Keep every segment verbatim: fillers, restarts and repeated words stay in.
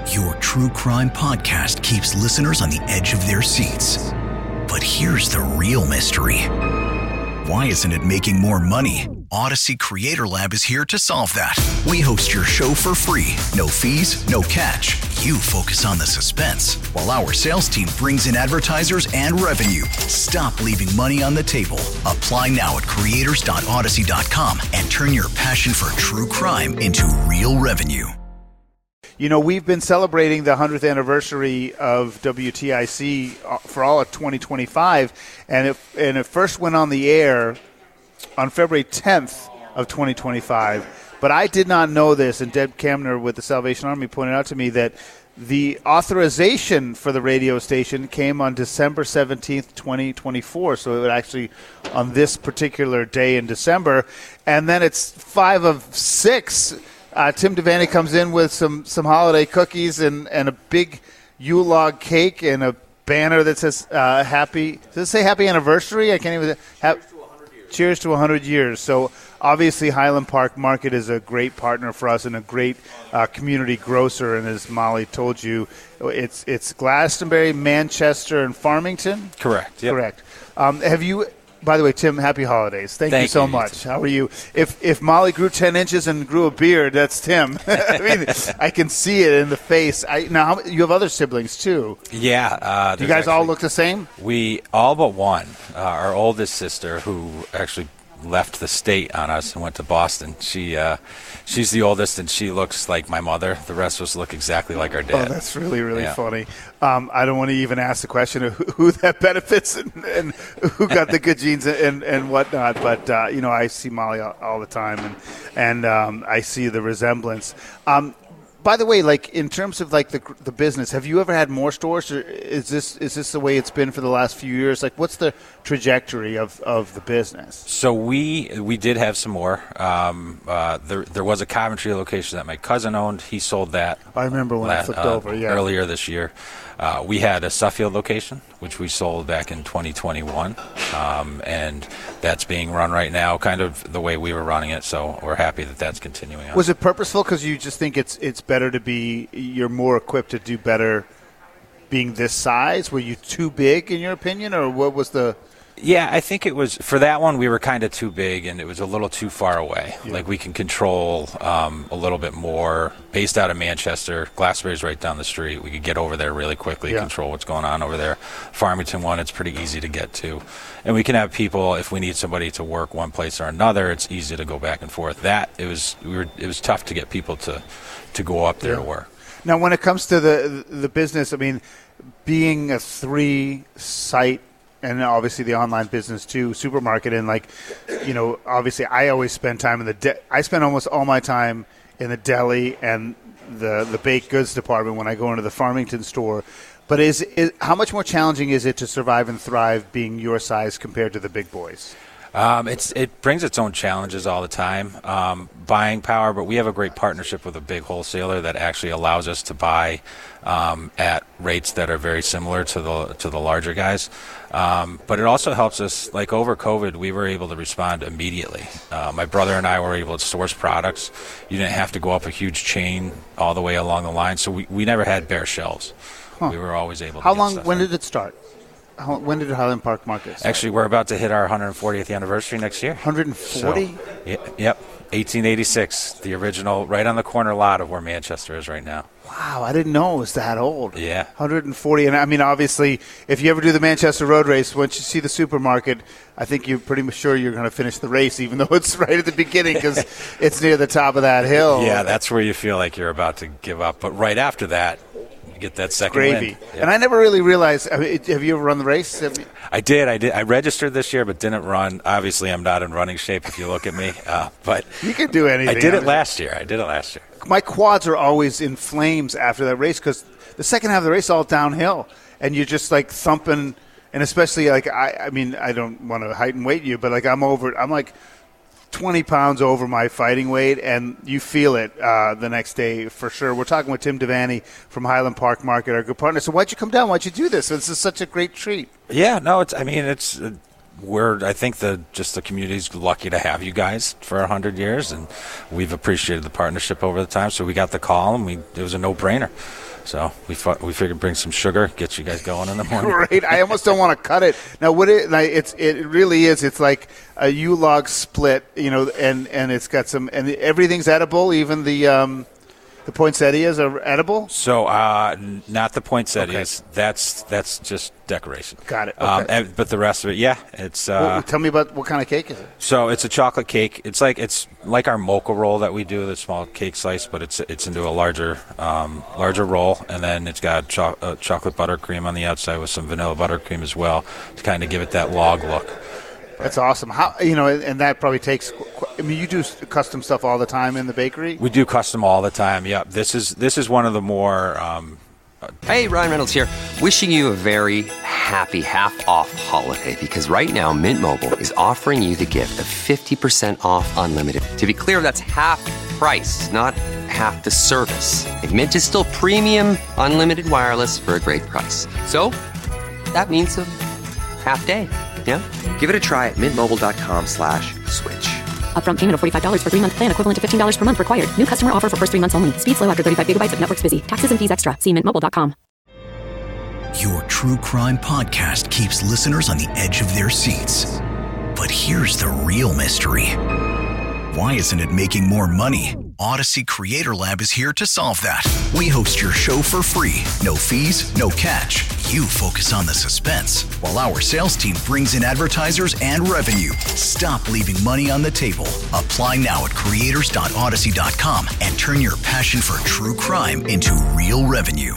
Your true crime podcast keeps listeners on the edge of their seats. But here's the real mystery. Why isn't it making more money? Odyssey Creator Lab is here to solve that. We host your show for free. No fees, no catch. You focus on the suspense, while our sales team brings in advertisers and revenue. Stop leaving money on the table. Apply now at creators dot odyssey dot com and turn your passion for true crime into real revenue. You know, we've been celebrating the hundredth anniversary of W T I C for all of twenty twenty-five, and it, and it first went on the air on February tenth of twenty twenty-five. But I did not know this, and Deb Kamner with the Salvation Army pointed out to me that the authorization for the radio station came on December seventeenth, twenty twenty-four, so it would actually on this particular day in December. And then it's five of six. Uh, Tim Devaney comes in with some, some holiday cookies and, and a big Yule log cake and a banner that says uh, happy. Does it say happy anniversary? I can't even. Ha- cheers to one hundred years. Cheers to one hundred years. So obviously Highland Park Market is a great partner for us and a great uh, community grocer. And as Molly told you, it's it's Glastonbury, Manchester, and Farmington. Correct. Yep. Correct. Um, have you? By the way, Tim, happy holidays. Thank, Thank you so you, much. you How are you? If if Molly grew ten inches and grew a beard, that's Tim. I mean, I can see it in the face. I, now, how, you have other siblings, too. Yeah. Uh, Do you guys actually, all look the same? We, all but one. Uh, our oldest sister, who actually left the state on us and went to Boston, she uh, she's the oldest, and she looks like my mother. The rest of us look exactly like our dad. Oh, that's really, really yeah. funny. Um, I don't want to even ask the question of who, who that benefits and, and who got the good genes and, and whatnot. But, uh, you know, I see Molly all, all the time, and, and um, I see the resemblance. Um, by the way, like in terms of like the the business, have you ever had more stores, or is this is this the way it's been for the last few years? Like, what's the trajectory of, of the business? So we we did have some more. Um, uh, there there was a Coventry location that my cousin owned. He sold that. I remember when la- I flipped uh, over. Yeah, earlier this year. Uh, we had a Suffield location, which we sold back in twenty twenty-one, um, and that's being run right now, kind of the way we were running it. So we're happy that that's continuing on. Was it purposeful because you just think it's it's better to be, you're more equipped to do better being this size? Were you too big in your opinion, or what was the? Yeah, I think it was, for that one, we were kind of too big, and it was a little too far away. Yeah. Like, we can control um, a little bit more. Based out of Manchester, Glastonbury's right down the street. We could get over there really quickly, yeah. control what's going on over there. Farmington one, it's pretty easy to get to. And we can have people, if we need somebody to work one place or another, it's easy to go back and forth. That, it was we were it was tough to get people to, to go up there yeah. to work. Now, when it comes to the the business, I mean, being a three-site, and obviously the online business too, supermarket, and like, you know, obviously I always spend time in the de- I spend almost all my time in the deli and the the baked goods department when I go into the Farmington store. But is, is how much more challenging is it to survive and thrive being your size compared to the big boys? Um, it's it brings its own challenges all the time, um, buying power, but we have a great partnership with a big wholesaler that actually allows us to buy um, at rates that are very similar to the to the larger guys. Um, but it also helps us, like over COVID, we were able to respond immediately. Uh, my brother and I were able to source products. You didn't have to go up a huge chain all the way along the line, so we, we never had bare shelves. Huh. We were always able to How get long, stuff when in. did it start? How, when did Highland Park Market start? Actually, we're about to hit our one hundred fortieth anniversary next year. one hundred forty? So, yeah, yep, eighteen eighty-six, the original, right on the corner lot of where Manchester is right now. Wow, I didn't know it was that old. Yeah. one hundred forty. And I mean, obviously, if you ever do the Manchester Road Race, once you see the supermarket, I think you're pretty sure you're going to finish the race, even though it's right at the beginning because it's near the top of that hill. Yeah, that's where you feel like you're about to give up. But right after that, you get that second gravy. Win. And I never really realized, I mean, have you ever run the race? I, mean, I did. I did. I registered this year, but didn't run. Obviously, I'm not in running shape if you look at me. Uh, but you can do anything. I did it last year. I did it last year. My quads are always in flames after that race because the second half of the race is all downhill, and you're just like thumping. And especially like I, I mean, I don't want to height and weight you, but like I'm over. I'm like twenty pounds over my fighting weight, and you feel it uh, the next day for sure. We're talking with Tim Devaney from Highland Park Market, our good partner. So why'd you come down? Why'd you do this? This is such a great treat. Yeah, no, it's. I mean, it's. Uh, we're, I think the just the community's lucky to have you guys for a hundred years, and we've appreciated the partnership over the time. So we got the call, and we it was a no-brainer. So we fought, we figured bring some sugar, get you guys going in the morning. Great. I almost don't want to cut it. Now, what it like, it's it really is. It's like a U-log split, you know, and, and it's got some and everything's edible, even the um, the poinsettias are edible. So uh, not the poinsettias. Okay. That's that's just decoration. Got it. Okay. Um, and, but the rest of it, yeah, it's. Uh, well, tell me about what kind of cake is it? So it's a chocolate cake. It's like it's like our mocha roll that we do, the small cake slice, but it's it's into a larger um, larger roll, and then it's got cho- uh, chocolate buttercream on the outside with some vanilla buttercream as well to kind of give it that log look. That's awesome. How you know, and that probably takes. I mean, you do custom stuff all the time in the bakery. We do custom all the time. Yep. This is this is one of the more. Um, Hey, Ryan Reynolds here. Wishing you a very happy half-off holiday because right now Mint Mobile is offering you the gift of fifty percent off unlimited. To be clear, that's half price, not half the service. Like, Mint is still premium unlimited wireless for a great price. So that means a half day. Yeah? Give it a try at mintmobile.com slash switch. Upfront payment of forty-five dollars for three-month plan equivalent to fifteen dollars per month required. New customer offer for first three months only. Speed slow after thirty-five gigabytes if network's busy. Taxes and fees extra. See mint mobile dot com. Your true crime podcast keeps listeners on the edge of their seats. But here's the real mystery. Why isn't it making more money? Odyssey Creator Lab is here to solve that. We host your show for free. No fees, no catch. You focus on the suspense, while our sales team brings in advertisers and revenue. Stop leaving money on the table. Apply now at creators dot odyssey dot com and turn your passion for true crime into real revenue.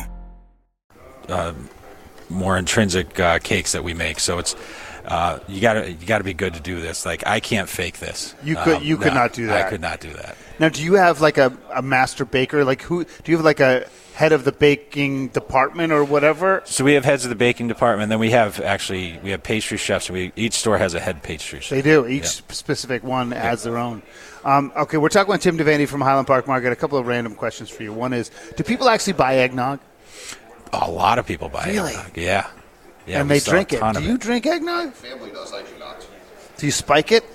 Uh, more intrinsic uh, cakes that we make, so it's uh, you gotta you gotta be good to do this. Like, I can't fake this. You could um, you could no, not do that. I could not do that. Now, do you have like a, a master baker? Like, who do you have like a head of the baking department or whatever? So we have heads of the baking department. Then we have actually we have pastry chefs. We each store has a head pastry chef. They do. Each yeah. specific one has their own. Um, okay, we're talking with Tim Devaney from Highland Park Market. A couple of random questions for you. One is, do people actually buy eggnog? A lot of people buy Really? eggnog. Yeah. Yeah, and we they sell drink a it. ton Do of you it. drink eggnog? Family does, I do not. Do you spike it?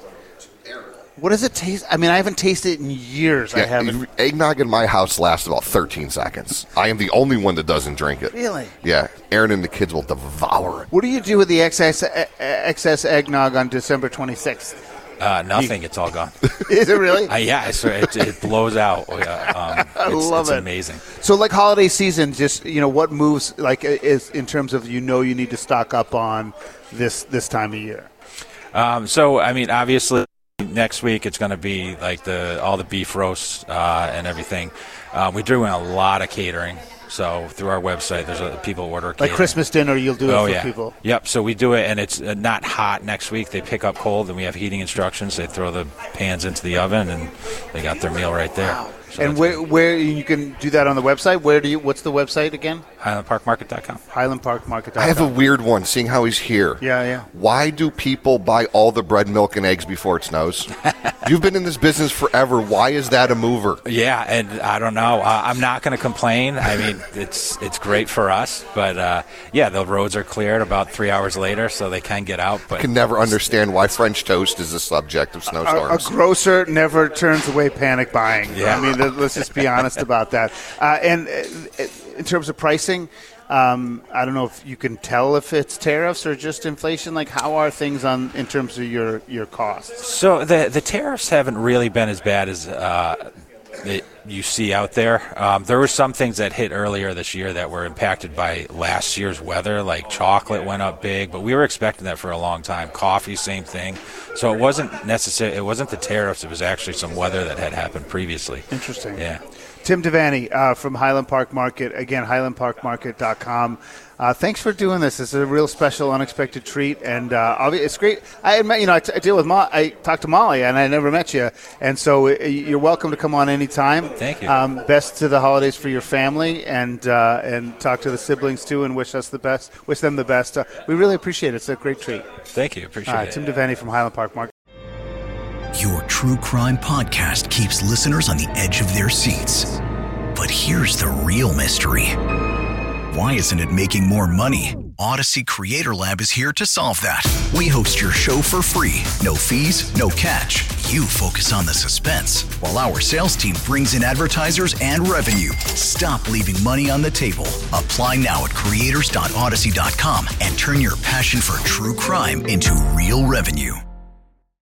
What does it taste? I mean, I haven't tasted it in years. I Yeah, haven't. eggnog in my house lasts about thirteen seconds. I am the only one that doesn't drink it. Really? Yeah, Aaron and the kids will devour it. What do you do with the excess excess eggnog on December twenty-sixth? Uh, nothing. It's all gone. Is it really? uh, yeah, it's, it, it blows out. Uh, um, I it's, love it's it. amazing. So, like holiday season, just you know, what moves like is in terms of you know you need to stock up on this this time of year. Um, so, I mean, obviously, next week it's going to be like the all the beef roasts uh, and everything. Uh, we're doing a lot of catering. So through our website, there's a, people order catering. Like Christmas dinner, you'll do it oh, for yeah. people. Yep. So we do it, and it's uh, not hot next week. They pick up cold, and we have heating instructions. They throw the pans into the oven, and they got their meal right there. Wow. So and where where you can do that on the website? Where do you? What's the website again? highland park market dot com. highland park market dot com. I have a weird one, seeing how he's here. Yeah, yeah. Why do people buy all the bread, milk, and eggs before it snows? You've been in this business forever. Why is that a mover? Yeah, and I don't know. Uh, I'm not going to complain. I mean, it's it's great for us, but uh, yeah, the roads are cleared about three hours later, so they can get out. But I can never understand why French toast is the subject of A, a snowstorms. grocer never turns away panic buying. Yeah. I mean, th- let's just be honest about that. Uh, and uh, in terms of pricing, um, I don't know if you can tell if it's tariffs or just inflation. Like, how are things on in terms of your, your costs? So the the tariffs haven't really been as bad as uh, it, you see out there. Um, there were some things that hit earlier this year that were impacted by last year's weather, like chocolate went up big, but we were expecting that for a long time. Coffee, same thing. So it wasn't necessarily, it wasn't the tariffs, it was actually some weather that had happened previously. Interesting. Yeah. Tim Devaney uh, from Highland Park Market. Again, highland park market dot com. Uh, thanks for doing this. It's a real special, unexpected treat, and uh, obvi- it's great. I admit, you know, I, t- I deal with Mo- I talked to Molly, and I never met you, and so uh, you're welcome to come on anytime. Thank you. Um, best to the holidays for your family, and uh, and talk to the siblings too, and wish us the best. Wish them the best. Uh, we really appreciate it. It's a great treat. Thank you. Appreciate Uh, it. Tim Devaney from Highland Park Market. Your true crime podcast keeps listeners on the edge of their seats. But here's the real mystery. Why isn't it making more money? Odyssey Creator Lab is here to solve that. We host your show for free. No fees, no catch. You focus on the suspense, while our sales team brings in advertisers and revenue. Stop leaving money on the table. Apply now at creators dot odyssey dot com and turn your passion for true crime into real revenue.